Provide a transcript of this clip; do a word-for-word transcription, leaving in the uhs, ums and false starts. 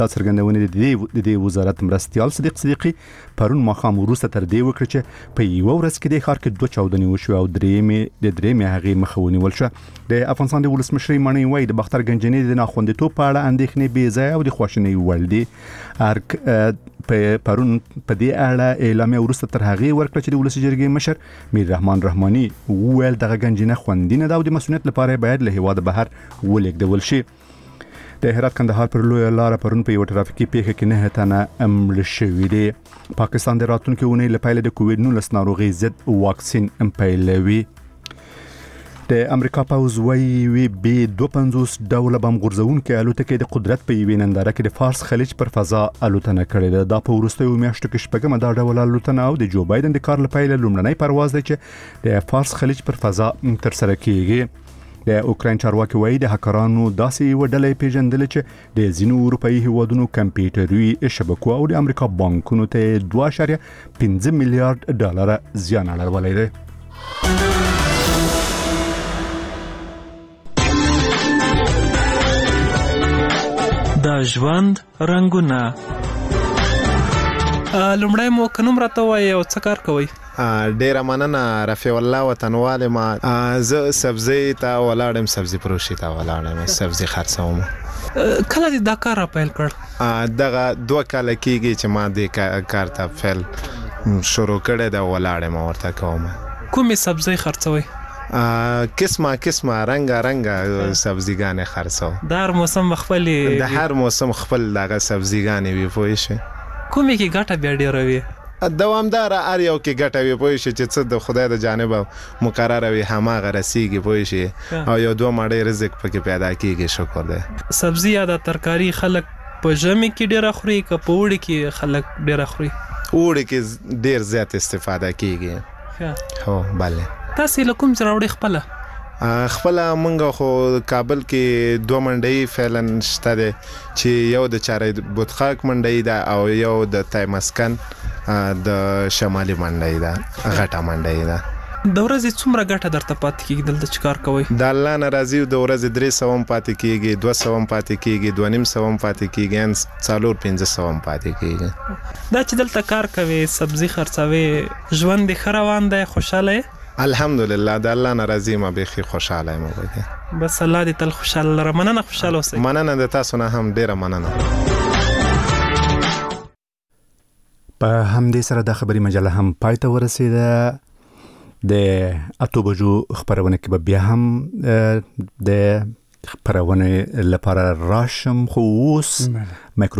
دا څرګندونې د دې وزارت مرستیال صدیق صدیقي پرون ماښام وروسته تر دې وکړه چې په یو ورځ کې د ښار کې دوه چاودنې وشوې او درېیمې د درېیمې هغې مخه ونیول شوه. د افغانستان د ولسمشر ماڼۍ وایي د باختر ګنجنې د ناخوندیتوب په اړه اندېښنې بې ځایه او د خواشینۍ وړ دي. ارک په پرون په دې اړه اعلامیه وروسته تر هغې ورکړه چې د ولسي جرګې مشر میر رحمان رحماني وویل دغه ګنجنه خوندي نه ده او د مسؤلیت لپاره باید له هېواده بهر ولېږدول شي. د هرات کندهار پر لویه لاره پرون په یو ټرافیکي پیښه کې نه تنه مړه شوي دي. پاکستان د راتلونکي اونۍ له پیله د کووډ نولس ناروغۍ ضد واکسین پیلوي. د امریکا پوځ وایي بې دوه پنځوس ډوله بم غورځوونکې الوتکې د قدرت په یوې ننداره کې د فارس خلیج پر فضا الوتنه کړې ده. دا په وروستیو میاشتو کې شپږمه دا ډول الوتنه او د جو بایدن د کار له پیله لومړنی پرواز دی چې د فارس خلیج پر فضا ترسره کیږي. د اوکراین چارواکي وایي د هکرانو داسې یوه ډله پیژندلې چې د ځینو اروپایي هیوادونو کمپیوټري شبکو او د امریکا بانکونو ته دوه اعشاریه پنځه میلیارډ ډالر زیان اړولی دی. د ژوند رنګونه. لومړی مو که نوم راته ووایئ او څه کار کوئ؟ ډیره مننه رفیع الله وطنوال ما. زه سبزی ته ولاړم، سبزی فروشي ته ولاړم، سبزی خرڅوم. کله دې دا کار را پیل کړ؟ دغه دوه کاله کېږي چې ما دې کار ته پیل شروع کړی ده، ولاړم ورته کوم. کومې سبزی خرڅوئ؟ قسمه قسمه رنګه رنګه سبزیګانې خرڅوم. د هر موسم خپلې؟ د هر موسم خپل دغه سبزیګانې وي، پوه شئ. کومې کې ګټه بیا ډېره وي؟ دوامدار هر یو کې ګټه وي، پوه شئ، چې څه د خدای د جانبه مقرره وي هماغه رسیږي، پوه شئ، او یو دوه مړۍ رزق پکې پیدا کېږي. شکر دی. سبزي یا د ترکاري خلک په ژمي کې ډېره خوري که په اوړي کې خلک ډېره خوري؟ اوړي کې ډېر زیات استفاده کېږي. هو بله. تاسې له کوم ځای راوړئ خپله؟ خپله مونږ خو کابل کې دوه منډۍ فعلا شته دی چې یو د چارې بوتخاک منډۍ ده او یو د تایمسکن د شمالي منډۍ ده، غټه منډۍ ده. د ورځې څومره ګټه درته پاتې کېږي دلته چې کار کوئ؟ د الله نه راضي د ورځې درې سوه هم پاتې کېږي، دوه سوه هم پاتې کېږي، دوه نیم سوه هم پاتې کېږي، ان څلور پنځه سوه هم پاتې کېږي. دا چې دلته کار کوې، سبزي خرڅوې، ژوند دې ښه روان دی؟ خوشحاله یې؟ الحمدلله د الله نه راضي ما بیخي خوشحاله یم. بس الله دې تل خوشحاله لره. مننه، خوشحاله اوسئ. مننه د تاسو نه هم ډیره مننه. په همدې سره د خبري مجله هم پای ته ورسېده. د اتو بجو خبرونه کې به بیا هم د خبرونه لپاره راشم، خو اوس